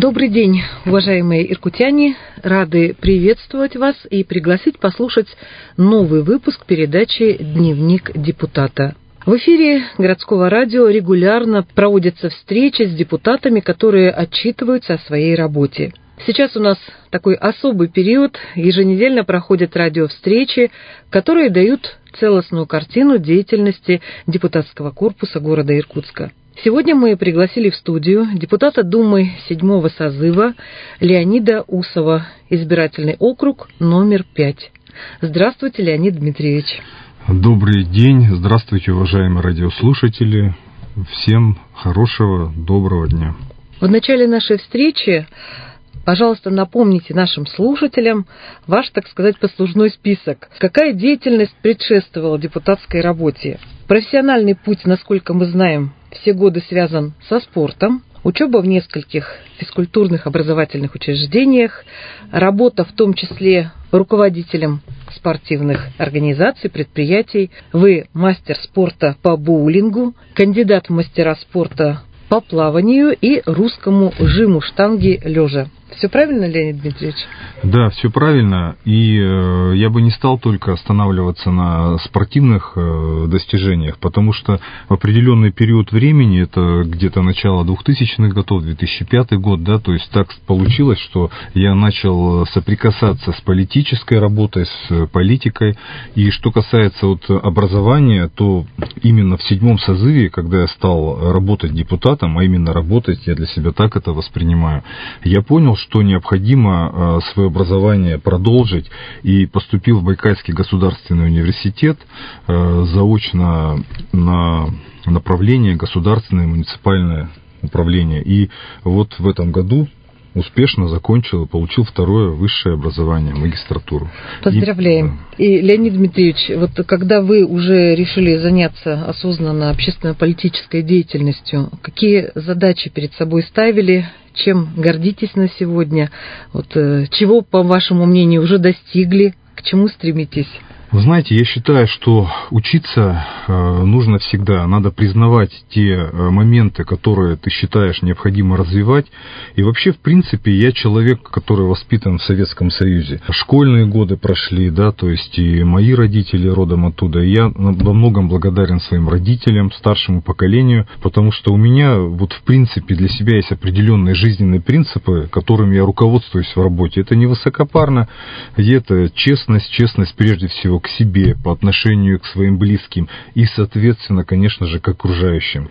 Добрый день, уважаемые иркутяне. Рады приветствовать вас и пригласить послушать новый выпуск передачи «Дневник депутата». В эфире городского радио регулярно проводятся встречи с депутатами, которые отчитываются о своей работе. Сейчас у нас такой особый период. Еженедельно проходят радиовстречи, которые дают целостную картину деятельности депутатского корпуса города Иркутска. Сегодня мы пригласили в студию депутата Думы 7-го созыва Леонида Усова, избирательный округ номер 5. Здравствуйте, Леонид Дмитриевич. Добрый день, здравствуйте, уважаемые радиослушатели. Всем хорошего, доброго дня. В начале нашей встречи, пожалуйста, напомните нашим слушателям ваш, так сказать, послужной список. Какая деятельность предшествовала депутатской работе? Профессиональный путь, насколько мы знаем, все годы связан со спортом, учеба в нескольких физкультурных образовательных учреждениях, работа в том числе руководителем спортивных организаций, предприятий. Вы мастер спорта по боулингу, кандидат в мастера спорта по плаванию и русскому жиму штанги лежа. Все правильно, Леонид Дмитриевич? Да, все правильно. И я бы не стал только останавливаться на спортивных достижениях, потому что в определенный период времени, это где-то начало 2000-х годов, 2005 год, да, то есть так получилось, что я начал соприкасаться с политической работой, с политикой. И что касается вот образования, то именно в 7-м созыве, когда я стал работать депутатом, а именно работать, я для себя так это воспринимаю, я понял, что необходимо свое образование продолжить, и поступил в Байкальский государственный университет заочно на направление государственное муниципальное управление. И вот в этом году успешно закончил и получил второе высшее образование, магистратуру. Поздравляем. И, Леонид Дмитриевич, вот когда вы уже решили заняться осознанно общественно-политической деятельностью, какие задачи перед собой ставили, чем гордитесь на сегодня, вот, чего, по вашему мнению, уже достигли, к чему стремитесь? Вы знаете, я считаю, что учиться нужно всегда. Надо признавать те моменты, которые ты считаешь необходимо развивать. И вообще, в принципе, я человек, который воспитан в Советском Союзе. Школьные годы прошли, да, то есть и мои родители родом оттуда. И я во многом благодарен своим родителям, старшему поколению, потому что у меня, вот в принципе, для себя есть определенные жизненные принципы, которыми я руководствуюсь в работе. Это не высокопарно, и это честность прежде всего к себе, по отношению к своим близким и, соответственно, конечно же, к окружающим.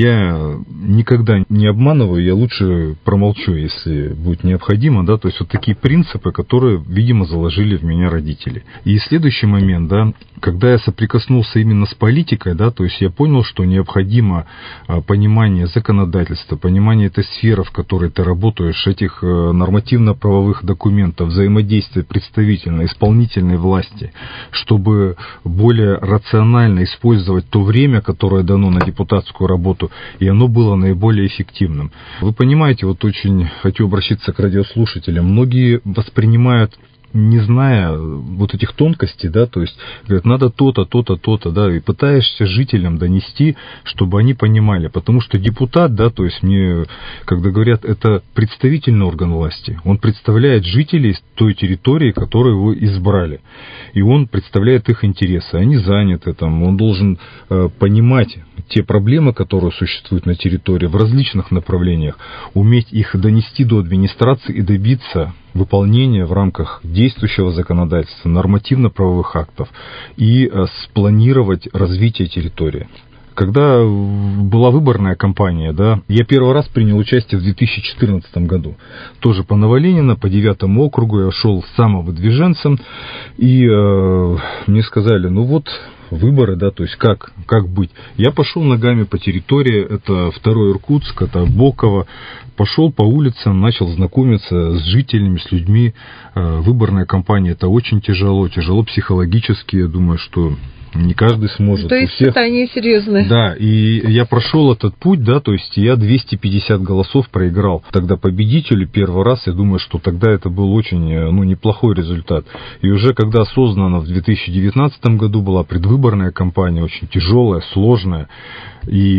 Я никогда не обманываю, я лучше промолчу, если будет необходимо, да, то есть вот такие принципы, которые, видимо, заложили в меня родители. И следующий момент, да, когда я соприкоснулся именно с политикой, да, то есть я понял, что необходимо понимание законодательства, понимание этой сферы, в которой ты работаешь, этих нормативно-правовых документов, взаимодействия представительной, исполнительной власти, чтобы более рационально использовать то время, которое дано на депутатскую работу, и оно было наиболее эффективным. Вы понимаете, вот очень хочу обратиться к радиослушателям. Многие воспринимают, не зная вот этих тонкостей, да, то есть говорят, надо то-то, то-то, то-то, да, и пытаешься жителям донести, чтобы они понимали, потому что депутат, да, то есть мне, когда говорят, это представительный орган власти, он представляет жителей той территории, которую его избрали, и он представляет их интересы, они заняты там, он должен понимать те проблемы, которые существуют на территории в различных направлениях, уметь их донести до администрации и добиться выполнения в рамках действующего законодательства, нормативно-правовых актов и спланировать развитие территории. Когда была выборная кампания, да, я первый раз принял участие в 2014 году. Тоже по Новоленина, по 9-му округу, я шел самовыдвиженцем, и мне сказали, ну вот, выборы, да, то есть как быть. Я пошел ногами по территории, это 2-й Иркутск, это Боково, пошел по улицам, начал знакомиться с жителями, с людьми. Выборная кампания, это очень тяжело психологически, я думаю, что не каждый сможет. То есть испытание серьезное. Да, и я прошел этот путь, да, то есть я 250 голосов проиграл тогда победителю первый раз, я думаю, что тогда это был очень, неплохой результат. И уже когда осознанно в 2019 году была предвыборная выборная кампания, очень тяжелая, сложная. И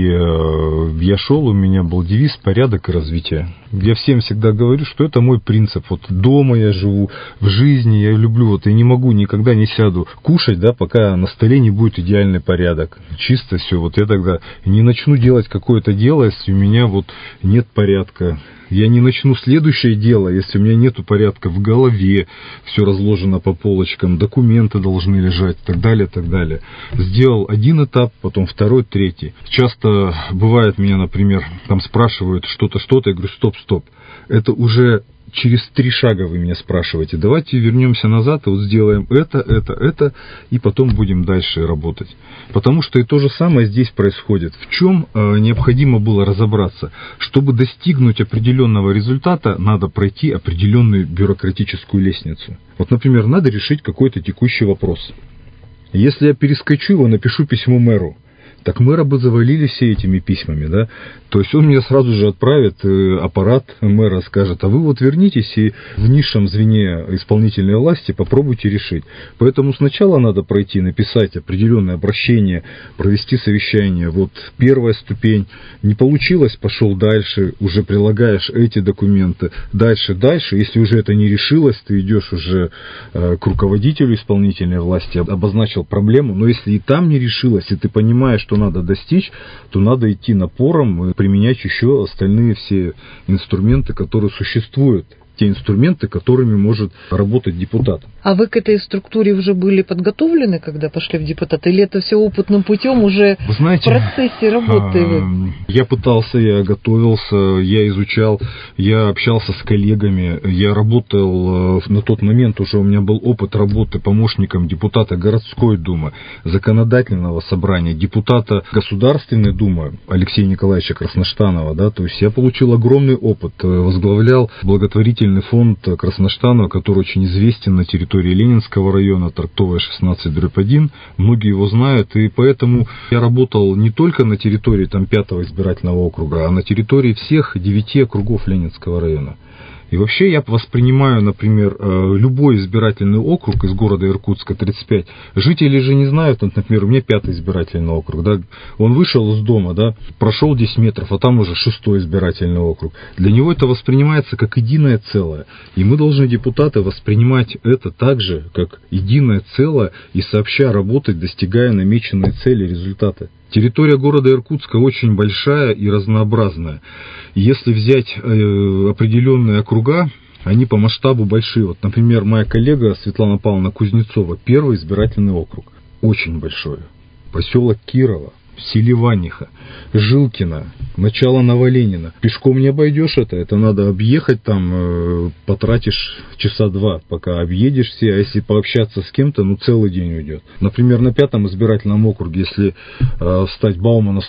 я шел, у меня был девиз «Порядок и развитие». Я всем всегда говорю, что это мой принцип. Вот дома я живу, в жизни я люблю, вот я не могу, никогда не сяду кушать, да, пока на столе не будет идеальный порядок. Чисто все. Вот я тогда не начну делать какое-то дело, если у меня вот нет порядка. Я не начну следующее дело, если у меня нету порядка в голове, все разложено по полочкам, документы должны лежать, и так далее, и так далее. Сделал один этап, потом второй, третий. Часто бывает меня, например, там спрашивают что-то, я говорю, стоп. Это уже через 3 шага вы меня спрашиваете. Давайте вернемся назад и вот сделаем это, и потом будем дальше работать. Потому что и то же самое здесь происходит. В чем необходимо было разобраться? Чтобы достигнуть определенного результата, надо пройти определенную бюрократическую лестницу. Вот, например, надо решить какой-то текущий вопрос. Если я перескочу его, напишу письмо мэру, так мэра бы завалили все этими письмами, да? То есть он мне сразу же отправит, аппарат мэра скажет, а вы вот вернитесь и в низшем звене исполнительной власти попробуйте решить. Поэтому сначала надо пройти, написать определенное обращение, провести совещание. Вот первая ступень. Не получилось, пошел дальше, уже прилагаешь эти документы. Дальше. Если уже это не решилось, ты идешь уже к руководителю исполнительной власти, обозначил проблему. Но если и там не решилось, и ты понимаешь, что надо достичь, то надо идти напором и применять еще остальные все инструменты, которые существуют. Те инструменты, которыми может работать депутат. А вы к этой структуре уже были подготовлены, когда пошли в депутаты? Или это все опытным путем уже вы знаете, в процессе работы? Я пытался, я готовился, я изучал, я общался с коллегами, я работал на тот момент, уже у меня был опыт работы помощником депутата городской думы, законодательного собрания, депутата Государственной думы Алексея Николаевича Красноштанова. Да, то есть я получил огромный опыт, возглавлял благотворительный фонд Красноштанова, который очень известен на территории Ленинского района, Трактовая 16/1. Многие его знают, и поэтому я работал не только на территории там 5-го избирательного округа, а на территории всех 9 округов Ленинского района. И вообще я воспринимаю, например, любой избирательный округ из города Иркутска, 35. Жители же не знают, например, у меня 5-й избирательный округ. Да, он вышел из дома, да, прошел 10 метров, а там уже 6-й избирательный округ. Для него это воспринимается как единое целое. И мы должны, депутаты, воспринимать это так же, как единое целое, и сообща работать, достигая намеченные цели и результаты. Территория города Иркутска очень большая и разнообразная. Если взять определенные округа, они по масштабу большие. Вот, например, моя коллега Светлана Павловна Кузнецова, 1-й избирательный округ, очень большой. Поселок Кирово, Селиваниха, Жилкино, начало Новоленина. Пешком не обойдешь это надо объехать, там потратишь часа 2, пока объедешь все, а если пообщаться с кем-то, целый день уйдет. Например, на 5-м избирательном округе, если встать Баумана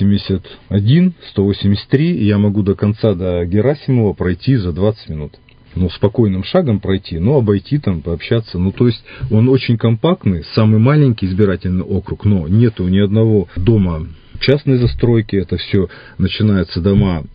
181, 183, я могу до конца, до Герасимова пройти за 20 минут. Спокойным шагом пройти, обойти там, пообщаться. То есть он очень компактный, самый маленький избирательный округ, но нету ни одного дома частной застройки. Это все начинаются дома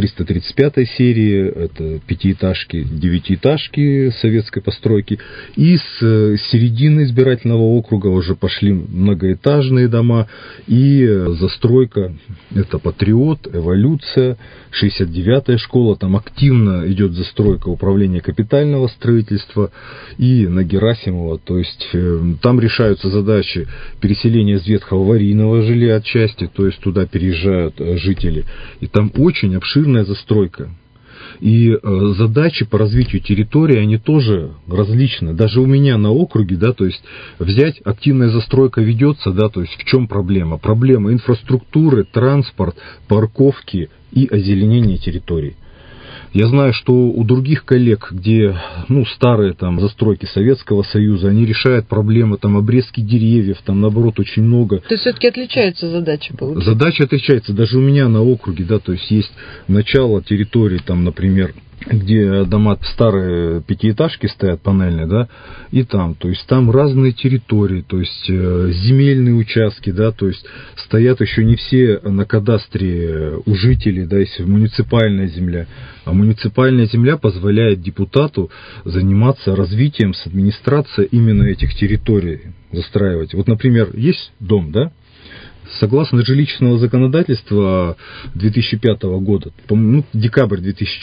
335 серии, это 5-этажки, 9-этажки советской постройки. И с середины избирательного округа уже пошли многоэтажные дома и застройка. Это Патриот, Эволюция, 69-я школа. Там активно идет застройка управления капитального строительства и на Герасимова. То есть там решаются задачи переселения из ветхого аварийного жилья отчасти, то есть туда переезжают жители. И там очень обширная застройка. И задачи по развитию территории, они тоже различны. Даже у меня на округе, да, то есть взять, активная застройка ведется, да, то есть в чем проблема? Проблема инфраструктуры, транспорт, парковки и озеленение территорий. Я знаю, что у других коллег, где старые там застройки Советского Союза, они решают проблемы там обрезки деревьев, там наоборот очень много. То есть все-таки отличаются задачи, получается? Задача отличается. Даже у меня на округе, да, то есть есть начало территории, там, например, где дома старые пятиэтажки стоят, панельные, да, и там, то есть там разные территории, то есть земельные участки, да, то есть стоят еще не все на кадастре у жителей, да, если муниципальная земля, а муниципальная земля позволяет депутату заниматься развитием с администрацией именно этих территорий, застраивать. Вот, например, есть дом, да, согласно жилищного законодательства 2005 года, декабрь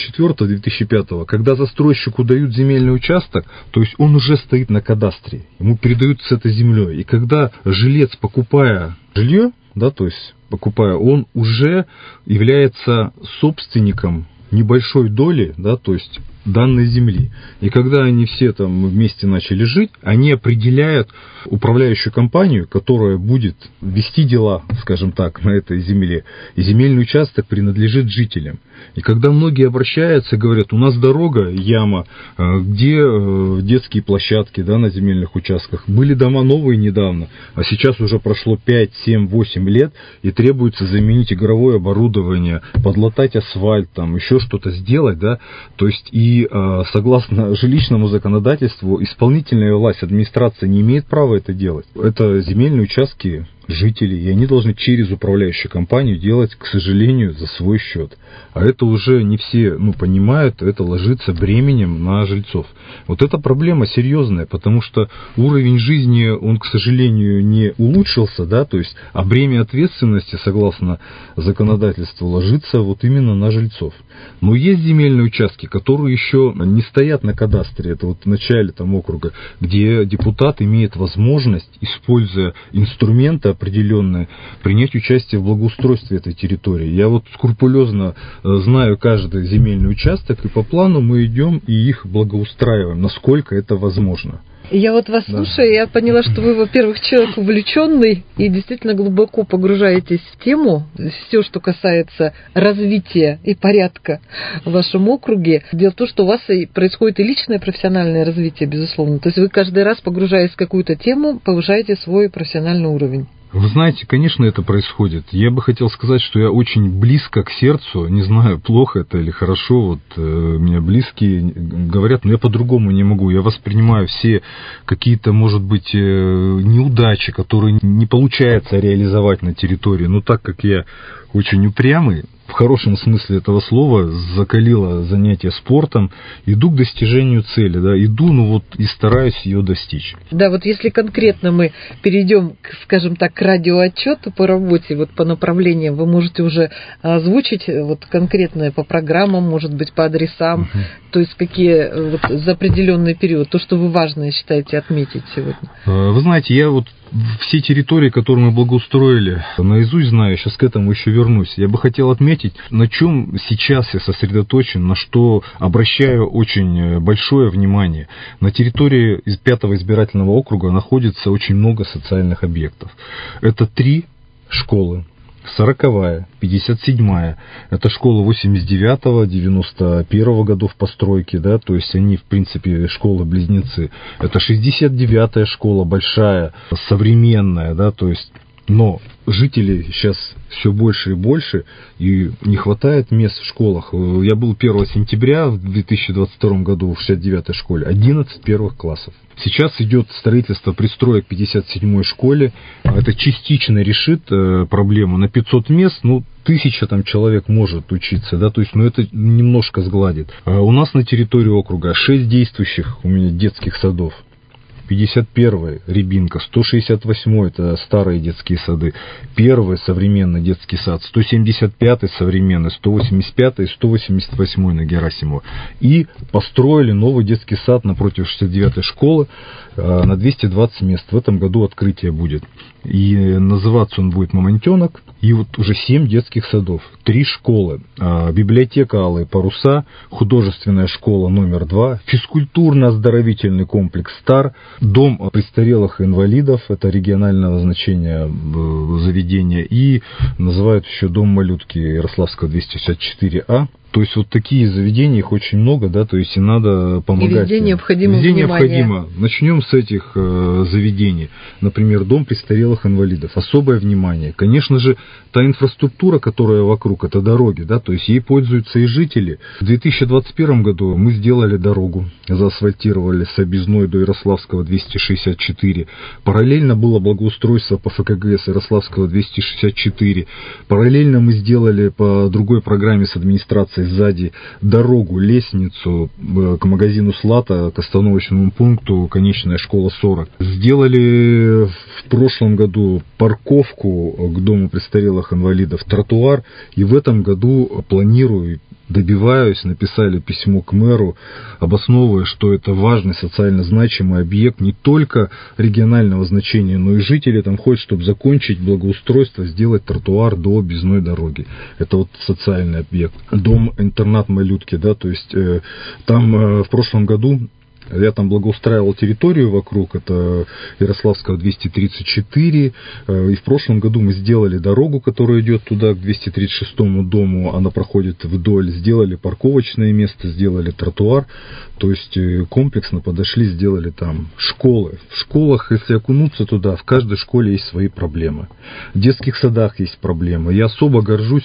2004-2005, когда застройщику дают земельный участок, то есть он уже стоит на кадастре, ему передают с этой землей. И когда жилец, покупая жилье, да, то есть покупая, он уже является собственником небольшой доли, да, то есть данной земли. И когда они все там вместе начали жить, они определяют управляющую компанию, которая будет вести дела, скажем так, на этой земле. И земельный участок принадлежит жителям. И когда многие обращаются и говорят, у нас дорога, яма, где детские площадки, да, на земельных участках. Были дома новые недавно, а сейчас уже прошло 5, 7, 8 лет, и требуется заменить игровое оборудование, подлатать асфальт, там, еще что-то сделать, да, то есть и согласно жилищному законодательству исполнительная власть, администрация не имеет права это делать. Это земельные участки жителей, и они должны через управляющую компанию делать, к сожалению, за свой счет. А это уже не все понимают, это ложится бременем на жильцов. Вот эта проблема серьезная, потому что уровень жизни, он, к сожалению, не улучшился, да, то есть, а бремя ответственности, согласно законодательству, ложится вот именно на жильцов. Но есть земельные участки, которые еще не стоят на кадастре, это вот в начале там округа, где депутат имеет возможность, используя инструменты определенные, принять участие в благоустройстве этой территории. Я вот скрупулезно знаю каждый земельный участок, и по плану мы идем и их благоустраиваем, насколько это возможно. Я вот вас слушаю, я поняла, что вы, во-первых, человек увлеченный и действительно глубоко погружаетесь в тему, все, что касается развития и порядка в вашем округе. Дело в том, что у вас происходит и личное профессиональное развитие, безусловно. То есть вы каждый раз, погружаясь в какую-то тему, повышаете свой профессиональный уровень. Вы знаете, конечно, это происходит. Я бы хотел сказать, что я очень близко к сердцу, не знаю, плохо это или хорошо, вот у меня близкие говорят, но я по-другому не могу. Я воспринимаю все какие-то, может быть, неудачи, которые не получается реализовать на территории, но так как я очень упрямый, в хорошем смысле этого слова, закалило занятие спортом, иду к достижению цели, да, иду, и стараюсь ее достичь. Да, вот если конкретно мы перейдем, скажем так, к радиоотчету по работе, вот по направлениям, вы можете уже озвучить вот конкретное по программам, может быть, по адресам, то есть какие вот за определенный период, то, что вы важное считаете отметить сегодня. Вы знаете, я вот все территории, которые мы благоустроили, наизусть знаю, сейчас к этому еще вернусь. Я бы хотел отметить, на чем сейчас я сосредоточен, на что обращаю очень большое внимание. На территории 5-го избирательного округа находится очень много социальных объектов. Это 3 школы. 40-я, 57-я, это школа 89-го, 91-го годов постройки, да, то есть они, в принципе, школы-близнецы. Это 69-я школа, большая, современная, да, то есть, но жителей сейчас все больше и больше, и не хватает мест в школах. Я был 1 сентября в 2022 году в 69-й школе, 11 первых классов. Сейчас идет строительство пристроек к 57-й школе. Это частично решит проблему. На 500 мест, 1000 там человек может учиться, да, то есть, это немножко сгладит. У нас на территории округа 6 действующих у меня детских садов. 51-й Рябинка, 168-й это старые детские сады, 1-й современный детский сад, 175-й современный, 185-й и 188-й на Герасимова. И построили новый детский сад напротив 69-й школы на 220 мест. В этом году открытие будет. И называться он будет «Мамонтенок». И вот уже 7 детских садов, 3 школы, библиотека «Алые паруса», художественная школа номер 2, физкультурно-оздоровительный комплекс «Стар», дом престарелых и инвалидов, это регионального значения заведения, и называют еще дом малютки Ярославского 264А. То есть вот такие заведения, их очень много, да, то есть и надо помогать. И везде необходимо везде внимание. необходимо. Начнем с этих заведений. Например, дом престарелых инвалидов. Особое внимание. Конечно же, та инфраструктура, которая вокруг, это дороги, да, то есть ей пользуются и жители. В 2021 году мы сделали дорогу, заасфальтировали с Объездной до Ярославского 264. Параллельно было благоустройство по ФКГС Ярославского 264. Параллельно мы сделали по другой программе с администрацией сзади дорогу, лестницу к магазину Слата, к остановочному пункту конечная школа 40. Сделали в прошлом году парковку к дому престарелых инвалидов, тротуар, и в этом году планирую, добиваюсь, написали письмо к мэру, обосновывая, что это важный социально значимый объект не только регионального значения, но и жители там хотят, чтобы закончить благоустройство, сделать тротуар до объездной дороги. Это вот социальный объект. Дом-интернат малютки, да, то есть там в прошлом году я там благоустраивал территорию вокруг, это Ярославского 234, и в прошлом году мы сделали дорогу, которая идет туда, к 236-му дому, она проходит вдоль, сделали парковочное место, сделали тротуар, то есть комплексно подошли, сделали там школы. В школах, если окунуться туда, в каждой школе есть свои проблемы. В детских садах есть проблемы. Я особо горжусь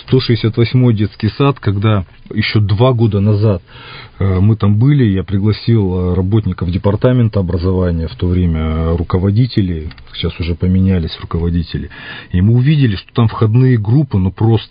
168-й детский сад, когда еще 2 года назад мы там были, я пригласил работников департамента образования, в то время руководителей, сейчас уже поменялись руководители, и мы увидели, что там входные группы,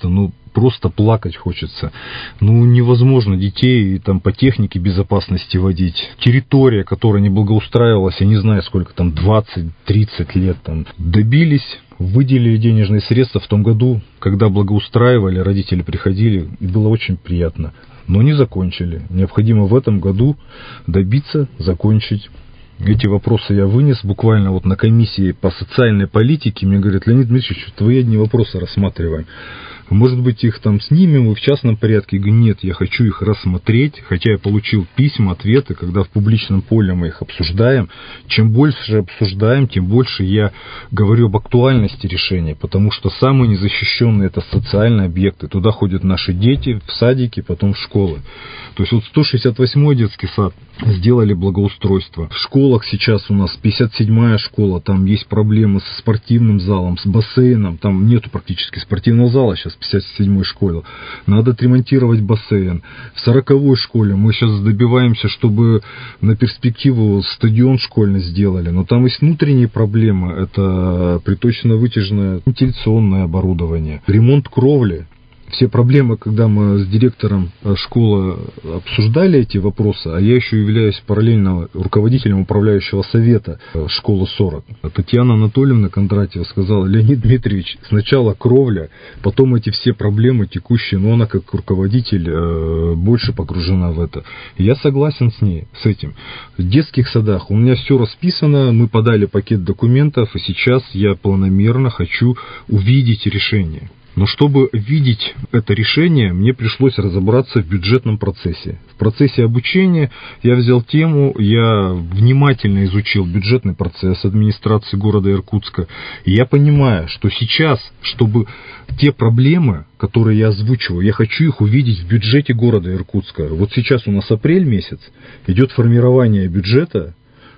просто плакать хочется. Невозможно детей там по технике безопасности водить. Территория, которая не благоустраивалась, я не знаю сколько там, 20-30 лет там, добились, выделили денежные средства в том году, когда благоустраивали, родители приходили, и было очень приятно. Но не закончили. Необходимо в этом году добиться, закончить. Эти вопросы я вынес буквально вот на комиссии по социальной политике. Мне говорят: Леонид Дмитриевич, твои одни вопросы рассматриваем. Может быть, их там снимем и в частном порядке? Я говорю: нет, я хочу их рассмотреть, хотя я получил письма, ответы, когда в публичном поле мы их обсуждаем. Чем больше обсуждаем, тем больше я говорю об актуальности решения, потому что самые незащищенные — это социальные объекты. Туда ходят наши дети в садики, потом в школы. То есть вот 168-й детский сад сделали благоустройство. В школах сейчас у нас 57-я школа, там есть проблемы со спортивным залом, с бассейном, там нету практически спортивного зала сейчас в 57-й школе. Надо отремонтировать бассейн. В 40-й школе мы сейчас добиваемся, чтобы на перспективу стадион школьный сделали, но там есть внутренние проблемы, это приточно-вытяжное вентиляционное оборудование, ремонт кровли. Все проблемы, когда мы с директором школы обсуждали эти вопросы, а я еще являюсь параллельно руководителем управляющего совета школы 40. Татьяна Анатольевна Кондратьева сказала: Леонид Дмитриевич, сначала кровля, потом эти все проблемы текущие, но она как руководитель больше погружена в это. И я согласен с ней, с этим. В детских садах у меня все расписано, мы подали пакет документов, и сейчас я планомерно хочу увидеть решение. Но чтобы видеть это решение, мне пришлось разобраться в бюджетном процессе. В процессе обучения я взял тему, я внимательно изучил бюджетный процесс администрации города Иркутска. И я понимаю, что сейчас, чтобы те проблемы, которые я озвучиваю, я хочу их увидеть в бюджете города Иркутска. Вот сейчас у нас апрель месяц, идет формирование бюджета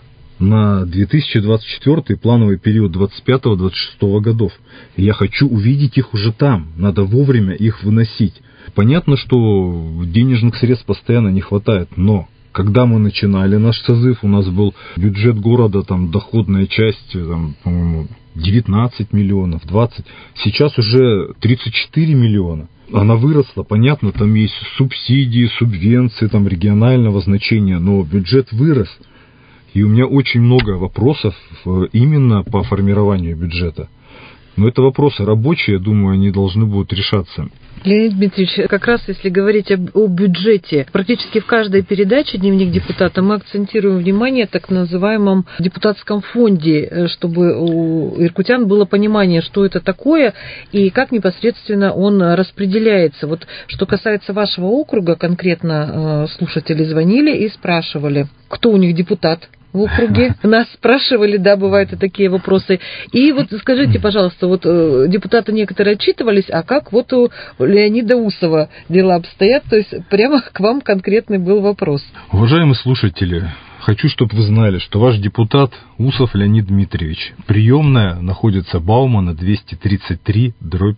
на 2024 плановый период 25-26 годов. И я хочу увидеть их уже там. Надо вовремя их выносить. Понятно, что денежных средств постоянно не хватает, но когда мы начинали наш созыв, у нас был бюджет города, там доходная часть, там, по-моему, 19 миллионов, 20. Сейчас уже 34 миллиона. Она выросла, понятно, там есть субсидии, субвенции там регионального значения, но бюджет вырос. И у меня очень много вопросов именно по формированию бюджета. Но это вопросы рабочие, я думаю, они должны будут решаться. Леонид Дмитриевич, как раз если говорить о бюджете, практически в каждой передаче «Дневник депутата» мы акцентируем внимание на так называемом депутатском фонде, чтобы у иркутян было понимание, что это такое и как непосредственно он распределяется. Вот что касается вашего округа, конкретно слушатели звонили и спрашивали, кто у них депутат, в округе? Нас спрашивали, да, бывают и такие вопросы. И вот скажите, пожалуйста, вот депутаты некоторые отчитывались, а как вот у Леонида Усова дела обстоят? То есть прямо к вам конкретный был вопрос. Уважаемые слушатели, хочу, чтобы вы знали, что ваш депутат Усов Леонид Дмитриевич, приемная находится Баумана 233/4.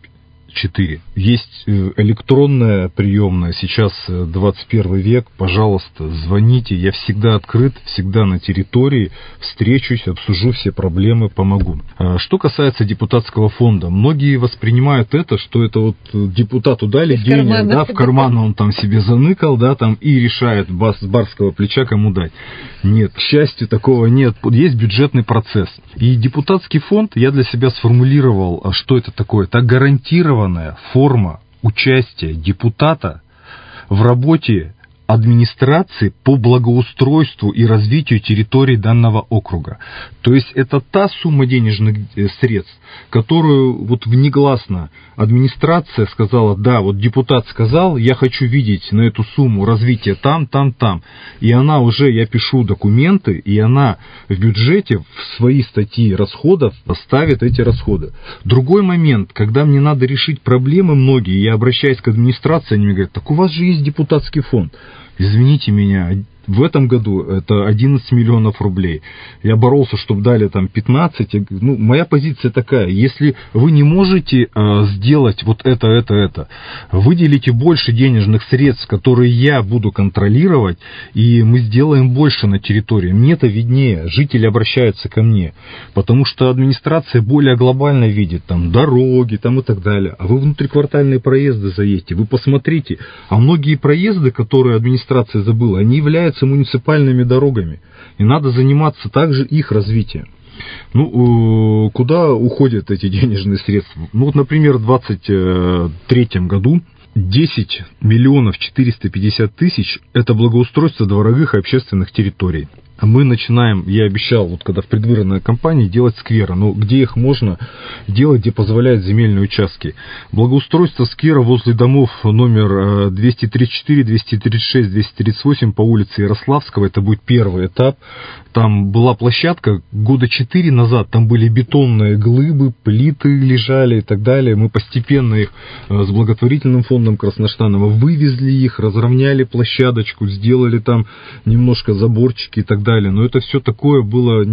Есть электронная приемная, сейчас 21 век, пожалуйста, звоните, я всегда открыт, всегда на территории, встречусь, обсужу все проблемы, помогу. Что касается депутатского фонда, многие воспринимают это, что это вот депутату дали денег, да, в карман он там себе заныкал, да, там и решает с барского плеча кому дать. Нет, к счастью, такого нет, есть бюджетный процесс. И депутатский фонд я для себя сформулировал, что это такое, это гарантированно форма участия депутата в работе администрации по благоустройству и развитию территории данного округа. То есть это та сумма денежных средств, которую вот внегласно администрация сказала, да, вот депутат сказал, я хочу видеть на эту сумму развитие там. И она уже, я пишу документы, и она в бюджете в свои статьи расходов ставит эти расходы. Другой момент, когда мне надо решить проблемы многие, я обращаюсь к администрации, они мне говорят, так у вас же есть депутатский фонд. Извините меня, в этом году это 11 миллионов рублей. Я боролся, чтобы дали там 15. Моя позиция такая, если вы не можете сделать вот это, выделите больше денежных средств, которые я буду контролировать, и мы сделаем больше на территории. Мне-то виднее, жители обращаются ко мне, потому что администрация более глобально видит, там, дороги, там и так далее. А вы внутриквартальные проезды заедьте, вы посмотрите, а многие проезды, которые администрация забыла, они являются муниципальными дорогами, и надо заниматься также их развитием. Куда уходят эти денежные средства? Вот, например, в 2023 году 10 миллионов 450 тысяч – это благоустройство дворовых и общественных территорий. Мы начинаем, я обещал, вот когда в предвыборной кампании, делать скверы, где их можно делать, где позволяют земельные участки. Благоустройство сквера возле домов номер 234, 236, 238 по улице Ярославского, это будет первый этап. Там была площадка года 4 назад, там были бетонные глыбы, плиты лежали и так далее. Мы постепенно их с благотворительным фондом Красноштанова вывезли их, разровняли площадочку, сделали там немножко заборчики и так далее. Но это все такое было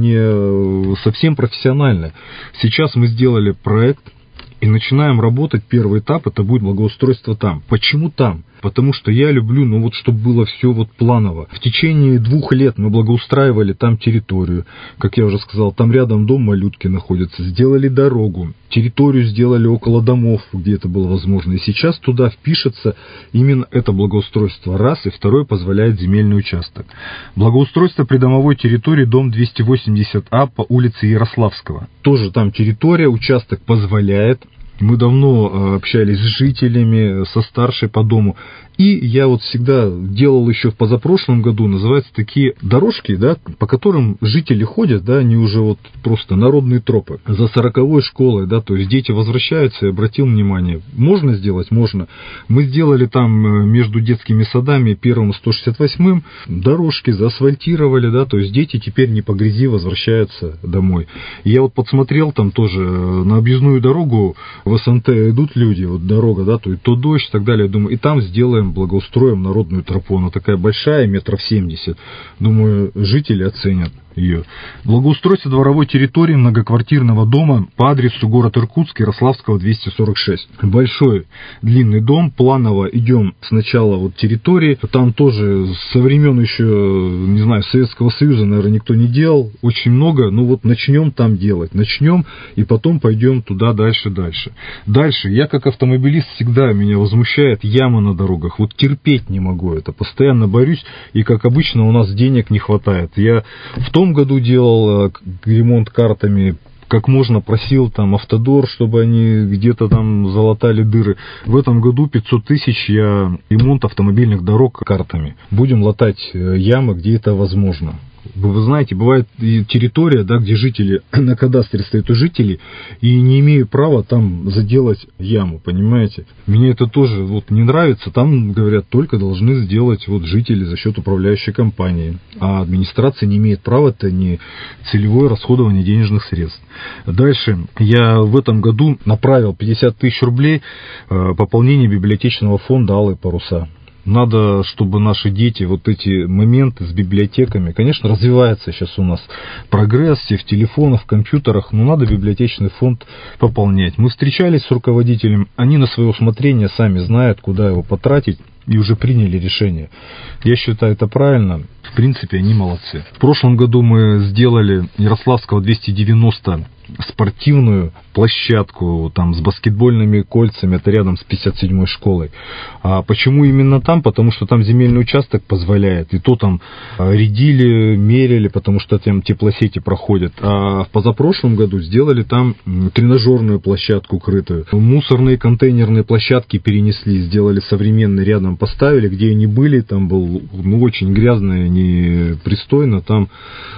не совсем профессионально. Сейчас мы сделали проект и начинаем работать. Первый этап, это будет благоустройство там. Почему там? Потому что я люблю, чтобы было все планово. В течение 2 лет мы благоустраивали там территорию. Как я уже сказал, там рядом дом малютки находится. Сделали дорогу. Территорию сделали около домов, где это было возможно. И сейчас туда впишется именно это благоустройство. Раз. И второй позволяет земельный участок. Благоустройство придомовой территории, дом 280А по улице Ярославского. Тоже там территория, участок позволяет. Мы давно общались с жителями, со старшей по дому. И я всегда делал еще в позапрошлом году, называются такие дорожки, да, по которым жители ходят, да, они уже просто народные тропы. За 40-й школой, да, то есть дети возвращаются, и обратил внимание, можно сделать? Можно. Мы сделали там между детскими садами 1-м и 168-м дорожки, заасфальтировали, да, то есть дети теперь не по грязи возвращаются домой. И я подсмотрел там тоже на объездную дорогу, в СНТ идут люди, дорога, да, то дождь и так далее, думаю, и там сделаем, благоустроим народную тропу, она такая большая, 70 метров, думаю, жители оценят ее. Благоустройство дворовой территории многоквартирного дома по адресу город Иркутск, Ярославского, 246. Большой, длинный дом, планово идем сначала территории, там тоже со времен еще, не знаю, Советского Союза, наверное, никто не делал, очень много, начнем там делать, начнем, и потом пойдем туда дальше. Дальше, я как автомобилист всегда меня возмущает ямы на дорогах, терпеть не могу это, постоянно борюсь, и как обычно у нас денег не хватает. Я в том году делал ремонт картами, как можно просил там Автодор, чтобы они где-то там залатали дыры. В этом году 500 тысяч я ремонт автомобильных дорог картами. Будем латать ямы, где это возможно. Вы знаете, бывает и территория, да, где жители, на кадастре стоят у жителей, и не имею права там заделать яму, понимаете? Мне это тоже вот не нравится. Там, говорят, только должны сделать вот жители за счет управляющей компании. А администрация не имеет права, это не целевое расходование денежных средств. Дальше. Я в этом году направил 50 тысяч рублей пополнение библиотечного фонда «Алые паруса». Надо, чтобы наши дети, вот эти моменты с библиотеками, конечно, развивается сейчас у нас прогресс, все в телефонах, в компьютерах, но надо библиотечный фонд пополнять. Мы встречались с руководителем, они на свое усмотрение сами знают, куда его потратить, и уже приняли решение. Я считаю, это правильно. В принципе, они молодцы. В прошлом году мы сделали Ярославского 290 спортивную площадку там с баскетбольными кольцами, это рядом с 57-й школой. А почему именно там? Потому что там земельный участок позволяет, и то там рядили, мерили, потому что там теплосети проходят. А в позапрошлом году сделали там тренажерную площадку крытую. Мусорные контейнерные площадки перенесли, сделали современные, рядом поставили, где они были, там был очень грязно, непристойно, там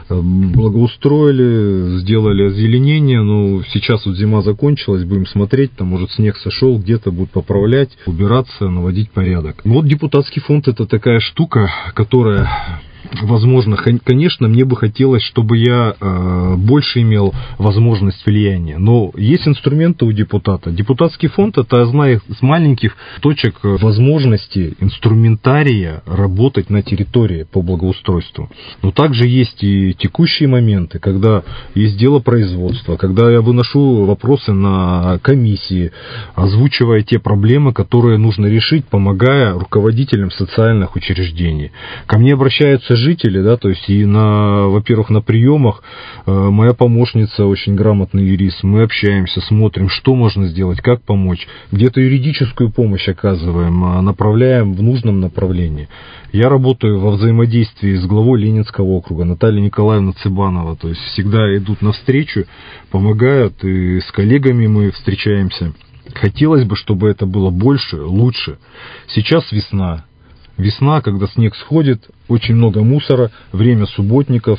благоустроили, сделали озеленение. Но сейчас вот зима закончилась, будем смотреть, там, может, снег сошел, где-то будут поправлять, убираться, наводить порядок. Вот депутатский фонд — это такая штука, которая... Возможно, конечно, мне бы хотелось, чтобы я больше имел возможность влияния, но есть инструменты у депутата. Депутатский фонд — это одна из маленьких точек возможности, инструментария работать на территории по благоустройству. Но также есть и текущие моменты, когда есть дело производства, когда я выношу вопросы на комиссии, озвучивая те проблемы, которые нужно решить, помогая руководителям социальных учреждений. Ко мне обращаются жители, да, то есть и во-первых, на приемах моя помощница очень грамотный юрист, мы общаемся, смотрим, что можно сделать, как помочь, где-то юридическую помощь оказываем, направляем в нужном направлении. Я работаю во взаимодействии с главой Ленинского округа Натальей Николаевной Цыбанова, то есть всегда идут навстречу, помогают, и с коллегами мы встречаемся. Хотелось бы, чтобы это было больше, лучше. Сейчас весна. Весна, когда снег сходит, очень много мусора, время субботников.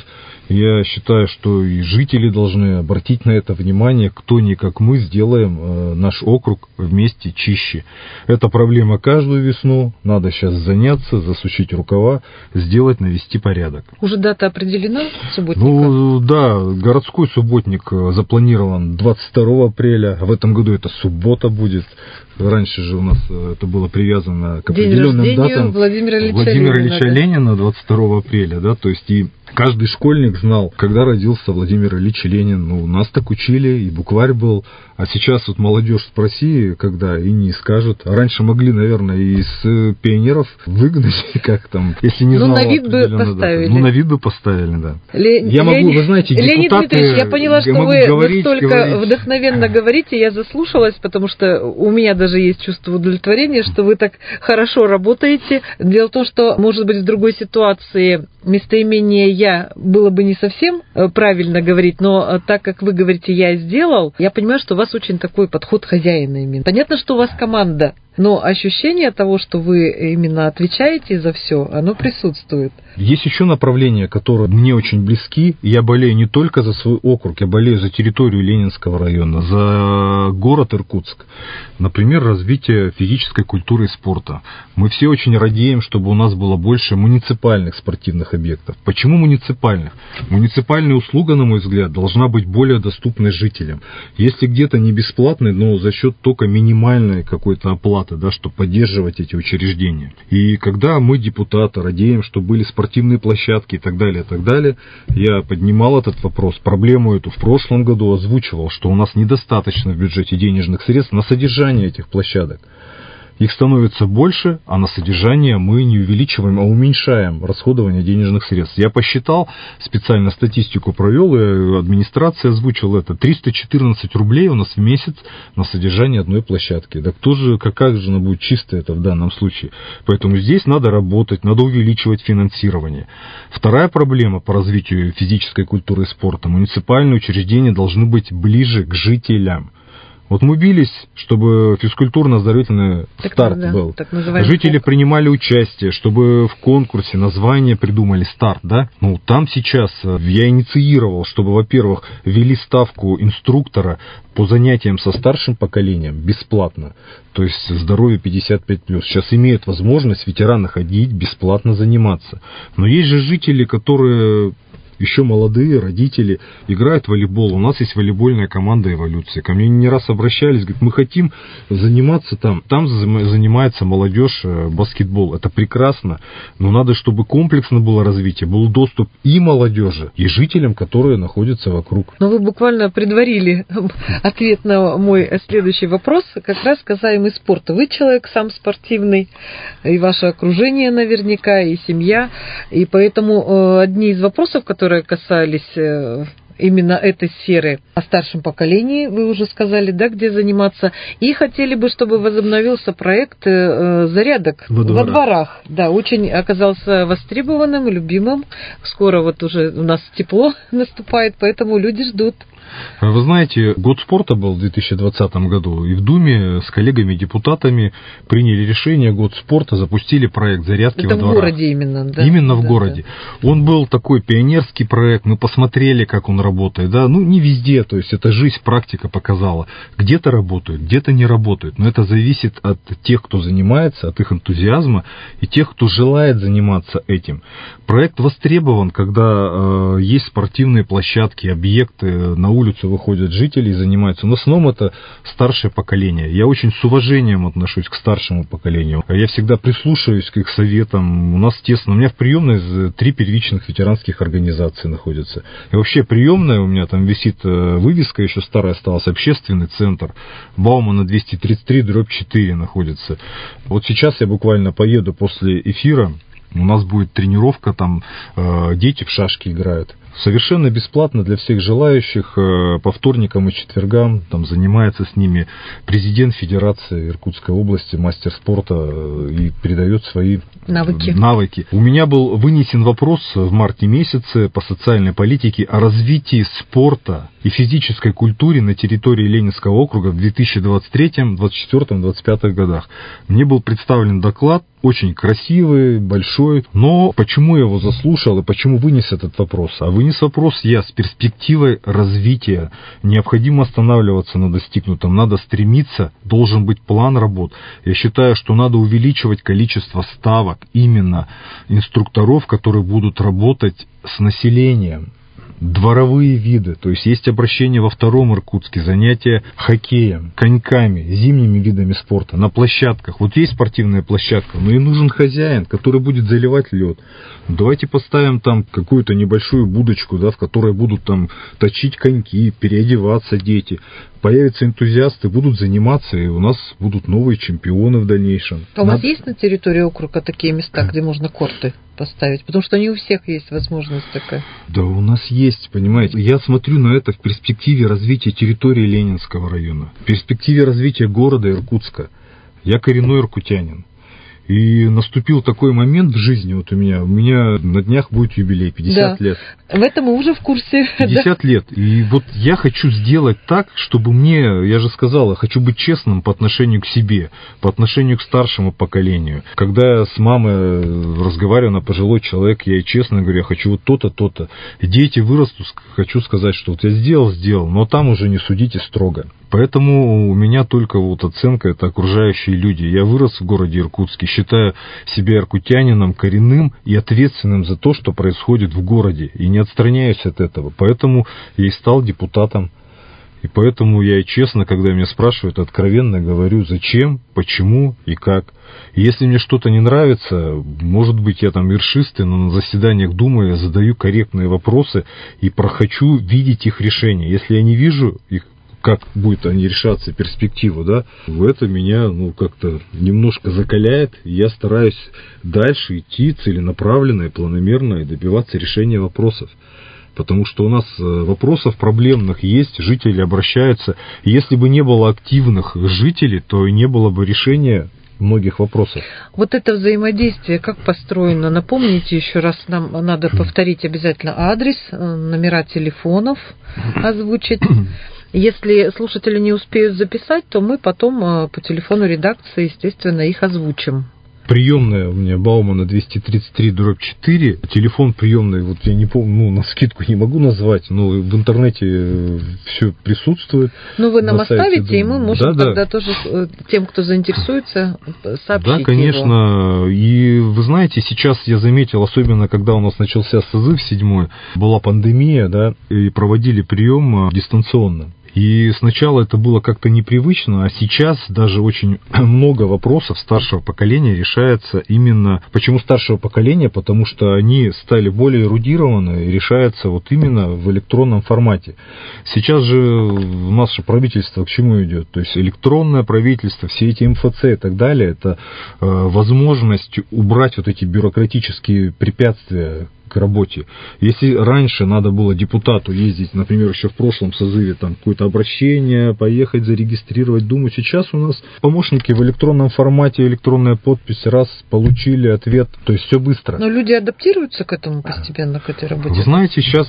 Я считаю, что и жители должны обратить на это внимание, кто не как мы сделаем наш округ вместе чище. Это проблема каждую весну, надо сейчас заняться, засучить рукава, сделать, навести порядок. Уже дата определена субботника? Ну да, городской субботник запланирован 22 апреля, в этом году это суббота будет. Раньше же у нас это было привязано к определенным датам Владимира Ильича Ленина 22 апреля, да, то есть и каждый школьник знал, когда родился Владимир Ильич Ленин. Ну, нас так учили, и букварь был. А сейчас вот молодежь спроси, когда, и не скажут. А раньше могли, наверное, и из пионеров выгнать, как там, если не знал. Ну, на вид бы поставили. Ну, на вид бы поставили, да. Я могу, вы знаете, депутаты... Леонид Дмитриевич, я поняла, что вы настолько вдохновенно говорите, я заслушалась, потому что у меня даже есть чувство удовлетворения, что вы так хорошо работаете. Дело в том, что, может быть, в другой ситуации местоимение «я» было бы не совсем правильно говорить, но так как вы говорите «я сделал», я понимаю, что у вас очень такой подход хозяина именно. Понятно, что у вас команда, но ощущение того, что вы именно отвечаете за все, оно присутствует. Есть еще направления, которые мне очень близки. Я болею не только за свой округ, я болею за территорию Ленинского района, за город Иркутск. Например, развитие физической культуры и спорта. Мы все очень радеем, чтобы у нас было больше муниципальных спортивных объектов. Почему муниципальных? Муниципальная услуга, на мой взгляд, должна быть более доступной жителям. Если где-то не бесплатной, но за счет только минимальной какой-то оплаты, да, чтобы поддерживать эти учреждения. И когда мы, депутаты, радеем, что были спортивные площадки и так далее, я поднимал этот вопрос, проблему эту в прошлом году озвучивал, что у нас недостаточно в бюджете денежных средств на содержание этих площадок. Их становится больше, а на содержание мы не увеличиваем, а уменьшаем расходование денежных средств. Я посчитал, специально статистику провел, и администрация озвучила это. 314 рублей у нас в месяц на содержание одной площадки. Да кто же, как же она будет чистая это в данном случае? Поэтому здесь надо работать, надо увеличивать финансирование. Вторая проблема по развитию физической культуры и спорта. Муниципальные учреждения должны быть ближе к жителям. Вот мы бились, чтобы физкультурно-оздоровительный старт был. Жители принимали участие, чтобы в конкурсе название придумали «Старт», да? Ну, там сейчас я инициировал, чтобы, во-первых, ввели ставку инструктора по занятиям со старшим поколением бесплатно. То есть здоровье 55+. Сейчас имеют возможность ветераны ходить, бесплатно заниматься. Но есть же жители, которые... еще молодые родители играют в волейбол. У нас есть волейбольная команда «Эволюция». Ко мне не раз обращались, говорят, мы хотим заниматься там. Там занимается молодежь баскетбол. Это прекрасно, но надо, чтобы комплексно было развитие, был доступ и молодежи, и жителям, которые находятся вокруг. Но вы буквально предварили ответ на мой следующий вопрос, как раз касаемый спорта. Вы человек сам спортивный, и ваше окружение наверняка, и семья, и поэтому одни из вопросов, которые касались именно этой сферы, о старшем поколении, вы уже сказали, да, где заниматься, и хотели бы, чтобы возобновился проект зарядок во дворах. Да, очень оказался востребованным, любимым. Скоро вот уже у нас тепло наступает, поэтому люди ждут. Вы знаете, год спорта был в 2020 году, и в Думе с коллегами-депутатами приняли решение, год спорта, запустили проект «Зарядки во дворах». Это в городе именно, да? Именно в городе. Да. Он был такой пионерский проект, мы посмотрели, как он работает, да, ну не везде, то есть это жизнь, практика показала. Где-то работают, где-то не работают, но это зависит от тех, кто занимается, от их энтузиазма и тех, кто желает заниматься этим. Проект востребован, когда есть спортивные площадки, объекты, на улицу выходят жители и занимаются. Но в основном это старшее поколение. Я очень с уважением отношусь к старшему поколению. Я всегда прислушиваюсь к их советам. У нас тесно. У меня в приемной 3 первичных ветеранских организации находятся. И вообще приемная, у меня там висит вывеска, еще старая осталась, общественный центр. Баумана 233/4 находится. Вот сейчас я буквально поеду после эфира. У нас будет тренировка, там дети в шашки играют. Совершенно бесплатно для всех желающих. По вторникам и четвергам там занимается с ними президент Федерации Иркутской области, мастер спорта, и передает свои навыки. У меня был вынесен вопрос в марте месяце по социальной политике о развитии спорта и физической культуре на территории Ленинского округа в 2023, 2024, 2025 годах. Мне был представлен доклад, очень красивый, большой, но почему я его заслушал и почему вынес этот вопрос? А вынес вопрос я с перспективой развития. Необходимо останавливаться на достигнутом, надо стремиться, должен быть план работ. Я считаю, что надо увеличивать количество ставок, именно инструкторов, которые будут работать с населением. Дворовые виды, то есть есть обращение во втором Иркутске, занятия хоккеем, коньками, зимними видами спорта, на площадках. Вот есть спортивная площадка, но и нужен хозяин, который будет заливать лед. Давайте поставим там какую-то небольшую будочку, да, в которой будут там точить коньки, переодеваться дети. Появятся энтузиасты, будут заниматься, и у нас будут новые чемпионы в дальнейшем. А у вас есть на территории округа такие места, где можно корты поставить? Потому что не у всех есть возможность такая. Да, у нас есть, понимаете. Я смотрю на это в перспективе развития территории Ленинского района, в перспективе развития города Иркутска. Я коренной иркутянин. И наступил такой момент в жизни, вот у меня на днях будет юбилей, 50 лет. В этом мы уже в курсе. 50 лет. И вот я хочу сделать так, чтобы мне, я же сказал, я хочу быть честным по отношению к себе, по отношению к старшему поколению. Когда я с мамой разговариваю, она пожилой человек, я ей честно говорю, я хочу вот то-то, то-то. И дети вырастут, хочу сказать, что вот я сделал, но там уже не судите строго. Поэтому у меня только вот оценка — это окружающие люди. Я вырос в городе Иркутске, считаю себя иркутянином коренным и ответственным за то, что происходит в городе, и не отстраняюсь от этого. Поэтому я и стал депутатом. И поэтому я честно, когда меня спрашивают, откровенно говорю, зачем, почему и как. И если мне что-то не нравится, может быть, я там ершистый, но на заседаниях Думы я задаю корректные вопросы и хочу видеть их решение. Если я не вижу их, как будут они решаться, перспективу, да, это меня, как-то немножко закаляет, и я стараюсь дальше идти целенаправленно и планомерно и добиваться решения вопросов. Потому что у нас вопросов проблемных есть, жители обращаются. И если бы не было активных жителей, то и не было бы решения многих вопросов. Вот это взаимодействие как построено? Напомните еще раз, нам надо повторить обязательно адрес, номера телефонов озвучить. Если слушатели не успеют записать, то мы потом по телефону редакции, естественно, их озвучим. Приемная у меня Баумана 233/4. Телефон приемный, вот я не помню, на скидку не могу назвать, но в интернете все присутствует. Вы нам оставите, и мы можем тогда тоже тем, кто заинтересуется, сообщить. Да, конечно. Его. И вы знаете, сейчас я заметил, особенно когда у нас начался созыв 7-й, была пандемия, да, и проводили прием дистанционно. И сначала это было как-то непривычно, а сейчас даже очень много вопросов старшего поколения решается именно... Почему старшего поколения? Потому что они стали более эрудированы и решаются вот именно в электронном формате. Сейчас же наше правительство к чему идет? То есть электронное правительство, все эти МФЦ и так далее, это возможность убрать вот эти бюрократические препятствия к работе. Если раньше надо было депутату ездить, например, еще в прошлом созыве, там какое-то обращение, поехать, зарегистрировать, думаю, сейчас у нас помощники в электронном формате, электронная подпись, раз, получили ответ, то есть все быстро. Но люди адаптируются к этому постепенно, к этой работе? Вы знаете, сейчас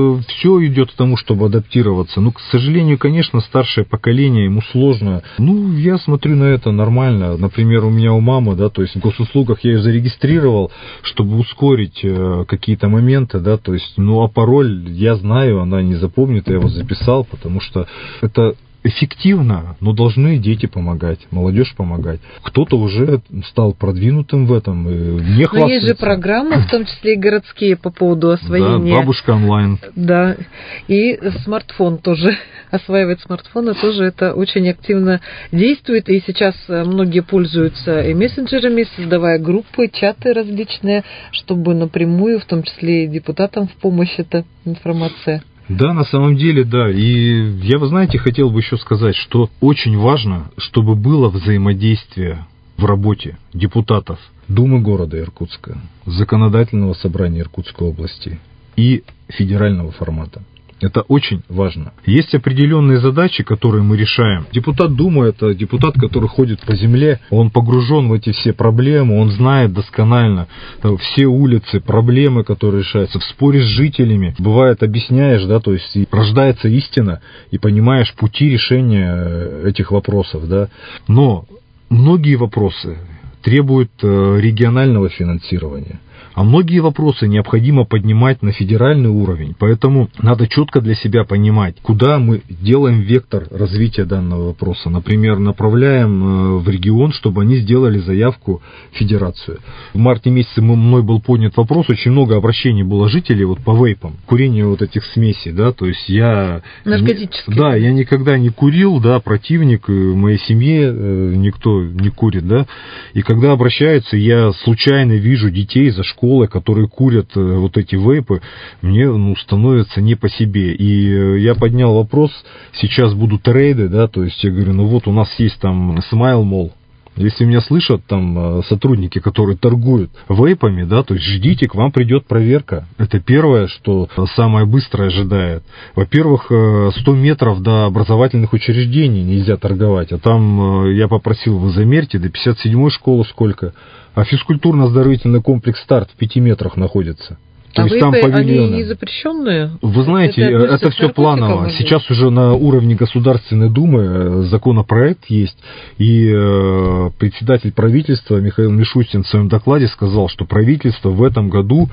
все идет к тому, чтобы адаптироваться. Но, к сожалению, конечно, старшее поколение, ему сложно. Я смотрю на это нормально. Например, у меня у мамы, да, то есть в госуслугах я ее зарегистрировал, чтобы ускорить какие-то моменты, да, то есть, а пароль я знаю, она не запомнит, я его записал, потому что это эффективно, но должны дети помогать, молодежь помогать. Кто-то уже стал продвинутым в этом, не хвастается. Но есть же программы, в том числе и городские, по поводу освоения. Да, бабушка онлайн. Да, и смартфон тоже. Осваивать смартфоны тоже это очень активно действует. И сейчас многие пользуются и мессенджерами, создавая группы, чаты различные, чтобы напрямую, в том числе и депутатам в помощь эта информация. Да, на самом деле, да. И я, вы знаете, хотел бы еще сказать, что очень важно, чтобы было взаимодействие в работе депутатов Думы города Иркутска, Законодательного собрания Иркутской области и федерального формата. Это очень важно. Есть определенные задачи, которые мы решаем. Депутат Думы – это депутат, который ходит по земле, он погружен в эти все проблемы, он знает досконально все улицы, проблемы, которые решаются. В споре с жителями, бывает, объясняешь, да, то есть рождается истина, и понимаешь пути решения этих вопросов, да. Но многие вопросы требуют регионального финансирования. А многие вопросы необходимо поднимать на федеральный уровень. Поэтому надо четко для себя понимать, куда мы делаем вектор развития данного вопроса. Например, направляем в регион, чтобы они сделали заявку в федерацию. В марте месяце мной был поднят вопрос, очень много обращений было жителей вот по вейпам, курению вот этих смесей, да, то есть я... Наркотические. Да, я никогда не курил, да, противник, в моей семье никто не курит, да, и когда обращаются, я случайно вижу детей за школой, которые курят вот эти вейпы, мне становится не по себе. И я поднял вопрос, сейчас будут рейды, да, то есть я говорю, вот у нас есть там Smile Mall. Если меня слышат там сотрудники, которые торгуют вейпами, да, то есть ждите, к вам придет проверка. Это первое, что самое быстрое ожидает. Во-первых, 100 метров до образовательных учреждений нельзя торговать. А там я попросил, вы замерьте, до 57-й школы сколько. А физкультурно-оздоровительный комплекс «Старт» в 5 метрах находится. То есть там павильоны. Они не запрещенные? Вы знаете, это все планово. Сейчас уже на уровне Государственной Думы законопроект есть, и председатель правительства Михаил Мишустин в своем докладе сказал, что правительство в этом году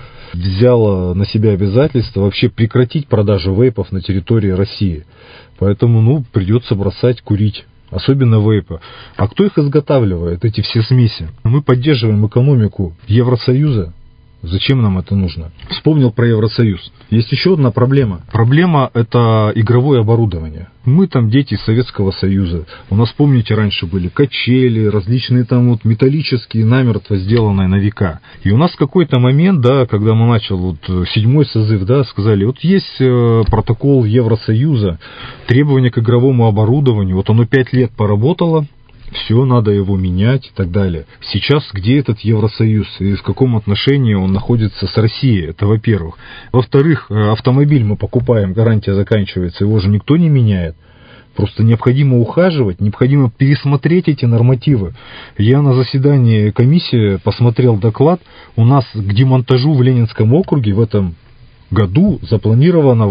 взяло на себя обязательство вообще прекратить продажу вейпов на территории России. Поэтому, придется бросать курить. Особенно вейпы. А кто их изготавливает, эти все смеси? Мы поддерживаем экономику Евросоюза. Зачем нам это нужно? Вспомнил про Евросоюз. Есть еще одна проблема. Проблема – это игровое оборудование. Мы там дети Советского Союза. У нас, помните, раньше были качели, различные там вот металлические, намертво сделанные на века. И у нас в какой-то момент, да, когда мы начали 7-й созыв, да, сказали, вот есть протокол Евросоюза, требования к игровому оборудованию, вот оно 5 лет поработало, все, надо его менять и так далее. Сейчас где этот Евросоюз и в каком отношении он находится с Россией? Это во-первых. Во-вторых, автомобиль мы покупаем, гарантия заканчивается, его же никто не меняет. Просто необходимо ухаживать, необходимо пересмотреть эти нормативы. Я на заседании комиссии посмотрел доклад. У нас к демонтажу в Ленинском округе в этом году запланировано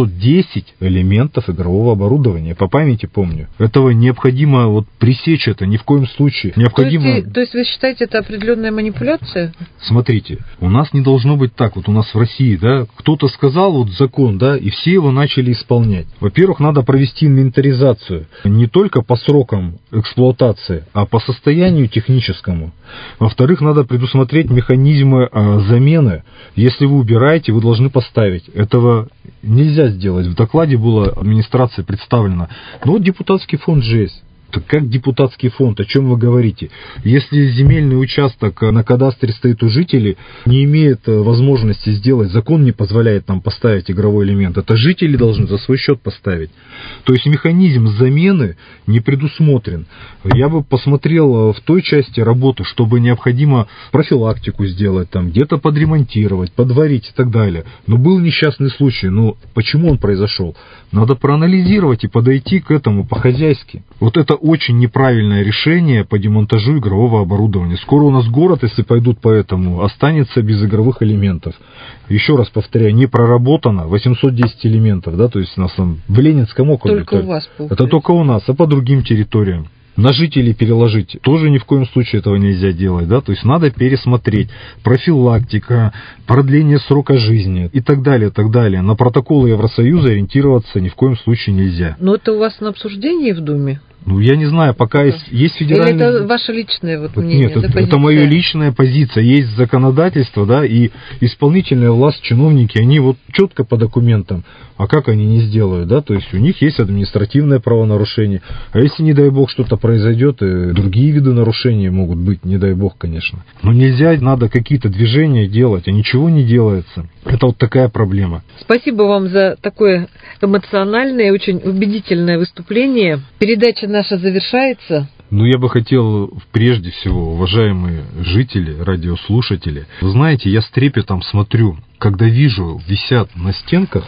810 элементов игрового оборудования. По памяти помню. Этого необходимо вот пресечь, это ни в коем случае. Необходимо... То есть вы считаете, это определенная манипуляция? Смотрите, у нас не должно быть так. Вот у нас в России, да, кто-то сказал вот закон, да, и все его начали исполнять. Во-первых, надо провести инвентаризацию не только по срокам эксплуатации, а по состоянию техническому. Во-вторых, надо предусмотреть механизмы замены. Если вы убираете, вы должны поставить. Этого нельзя сделать. В докладе была администрация представлена. Но вот депутатский фонд же есть. Так как депутатский фонд? О чем вы говорите? Если земельный участок на кадастре стоит у жителей, не имеет возможности сделать, закон не позволяет нам поставить игровой элемент. Это жители должны за свой счет поставить. То есть механизм замены не предусмотрен. Я бы посмотрел в той части работы, чтобы необходимо профилактику сделать, там, где-то подремонтировать, подварить и так далее. Но был несчастный случай. Но почему он произошел? Надо проанализировать и подойти к этому по-хозяйски. Вот это очень неправильное решение по демонтажу игрового оборудования. Скоро у нас город, если пойдут по этому, останется без игровых элементов. Еще раз повторяю, не проработано 810 элементов, да, то есть у нас там в Ленинском округе. Только у вас, получается. Это только у нас, а по другим территориям. На жителей переложить тоже ни в коем случае этого нельзя делать, да, то есть надо пересмотреть профилактика, продление срока жизни и так далее, так далее. На протоколы Евросоюза ориентироваться ни в коем случае нельзя. Но это у вас на обсуждении в Думе? Ну, я не знаю, пока есть федеральный... Или это ваше личное вот мнение? Нет, это моя личная позиция. Есть законодательство, да, и исполнительная власть, чиновники, они вот четко по документам, а как они не сделают, да, то есть у них есть административное правонарушение, а если, не дай бог, что-то произойдет, и другие виды нарушений могут быть, не дай бог, конечно. Но нельзя, надо какие-то движения делать, а ничего не делается. Это вот такая проблема. Спасибо вам за такое эмоциональное, очень убедительное выступление. Передача наша завершается. Ну, я бы хотел, прежде всего, уважаемые жители, радиослушатели, вы знаете, я с трепетом смотрю, когда вижу, висят на стенках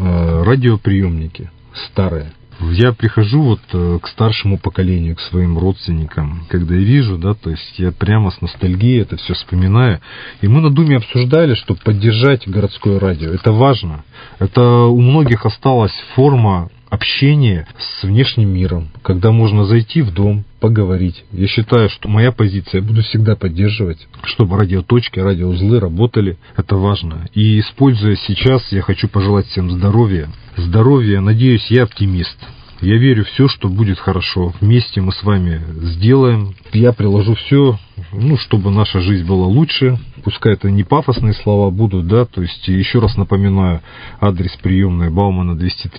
радиоприемники старые. Я прихожу вот к старшему поколению, к своим родственникам, когда я вижу, да, то есть я прямо с ностальгией это все вспоминаю. И мы на Думе обсуждали, что поддержать городское радио, это важно. Это у многих осталась форма общения с внешним миром, когда можно зайти в дом, поговорить. Я считаю, что моя позиция, я буду всегда поддерживать, чтобы радиоточки, радиоузлы работали. Это важно. И используя сейчас, я хочу пожелать всем здоровья. Здоровья, надеюсь, я оптимист. Я верю в все, что будет хорошо. Вместе мы с вами сделаем. Я приложу все, чтобы наша жизнь была лучше. Пускай это не пафосные слова будут, да, то есть еще раз напоминаю, адрес приемной Баумана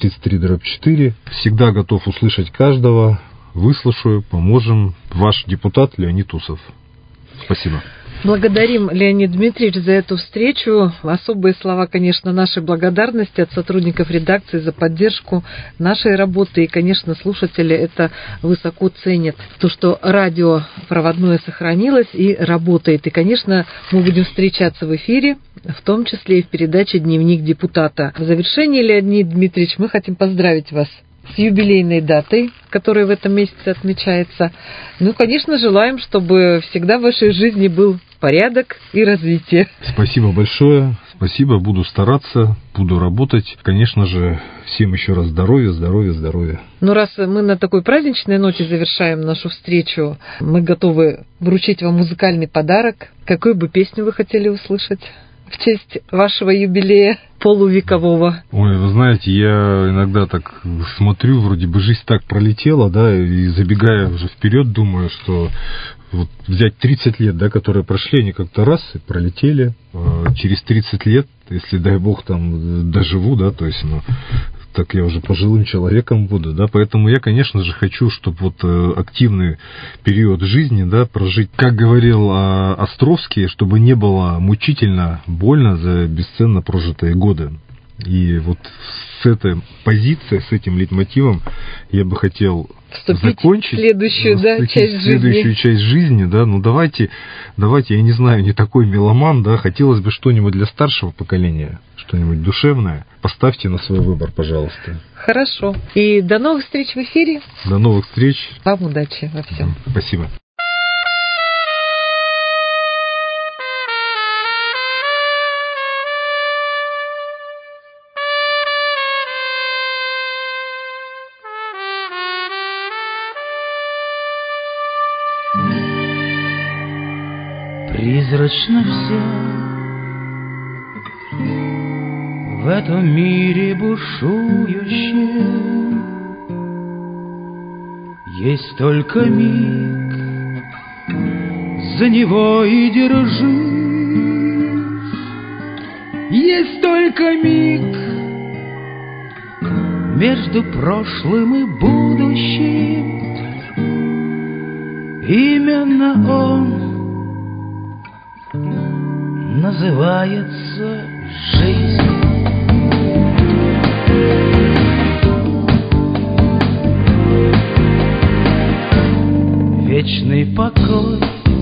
233/4. Всегда готов услышать каждого. Выслушаю, поможем. Ваш депутат Леонид Усов. Спасибо. Благодарим, Леонид Дмитриевич, за эту встречу. Особые слова, конечно, нашей благодарности от сотрудников редакции за поддержку нашей работы. И, конечно, слушатели это высоко ценят. То, что радио проводное сохранилось и работает. И, конечно, мы будем встречаться в эфире, в том числе и в передаче «Дневник депутата». В завершении, Леонид Дмитриевич, мы хотим поздравить вас с юбилейной датой, которая в этом месяце отмечается. Ну, конечно, желаем, чтобы всегда в вашей жизни был порядок и развитие. Спасибо большое. Спасибо. Буду стараться, буду работать. Конечно же, всем еще раз здоровья, здоровья, здоровья. Ну, раз мы на такой праздничной ноте завершаем нашу встречу, мы готовы вручить вам музыкальный подарок. Какую бы песню вы хотели услышать в честь вашего юбилея полувекового? Ой, вы знаете, я иногда так смотрю, вроде бы жизнь так пролетела, да, и забегая уже вперед, думаю, что вот взять 30 лет, да, которые прошли, они как-то раз и пролетели. Через 30 лет, если, дай бог, там доживу, да, то есть, так я уже пожилым человеком буду, да, поэтому я, конечно же, хочу, чтобы вот активный период жизни, да, прожить, как говорил Островский, чтобы не было мучительно больно за бесценно прожитые годы. И вот с этой позицией, с этим лейтмотивом я бы хотел закончить следующую часть жизни, да, давайте, я не знаю, не такой меломан, да, хотелось бы что-нибудь для старшего поколения, что-нибудь душевное. Поставьте на свой выбор, пожалуйста. Хорошо. И до новых встреч в эфире. До новых встреч. Вам удачи во всем. Спасибо. Призрачно все в этом мире бушующем. Есть только миг, за него и держись. Есть только миг между прошлым и будущим. Именно он называется жизнь. Вечный покой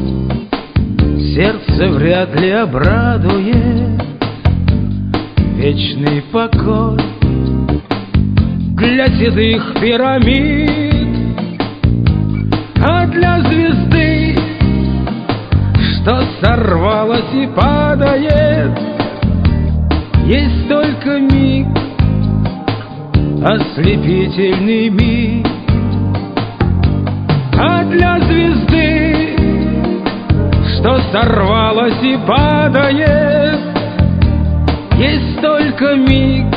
сердце вряд ли обрадует. Вечный покой для седых пирамид, а для звезды, что сорвалась и падает, есть только миг, ослепительный миг. А для звезды, что сорвалась и падает, есть только миг,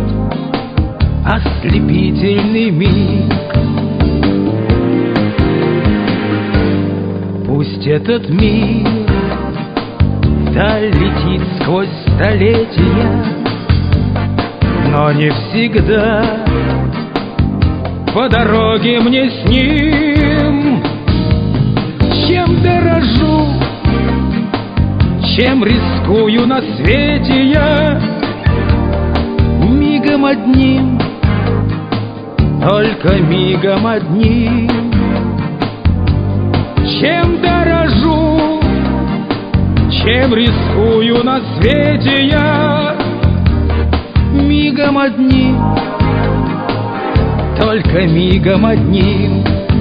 ослепительный миг. Пусть этот мир вдаль летит сквозь столетия, но не всегда по дороге мне с ним. Чем дорожу, чем рискую на свете я, мигом одним, только мигом одним. Чем дорожу, чем рискую на свете я, мигом одним, только мигом одним.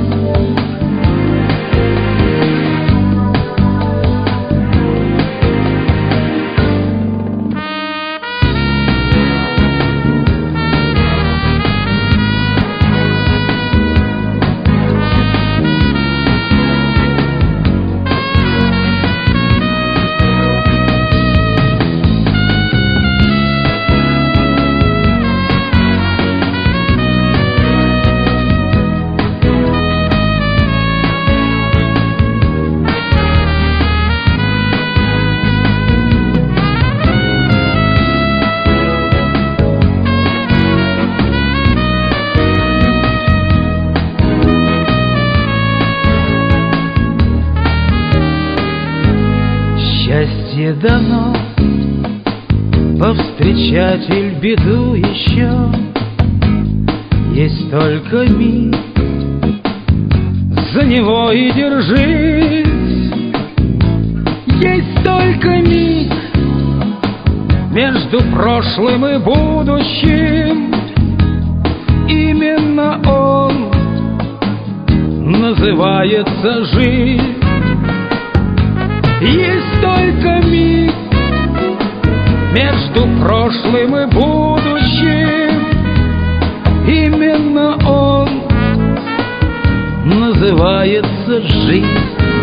Счастье дано повстречать иль беду еще. Есть только миг, за него и держись. Есть только миг между прошлым и будущим. Именно он называется жизнь. Есть только миг между прошлым и будущим. Именно он называется жизнь.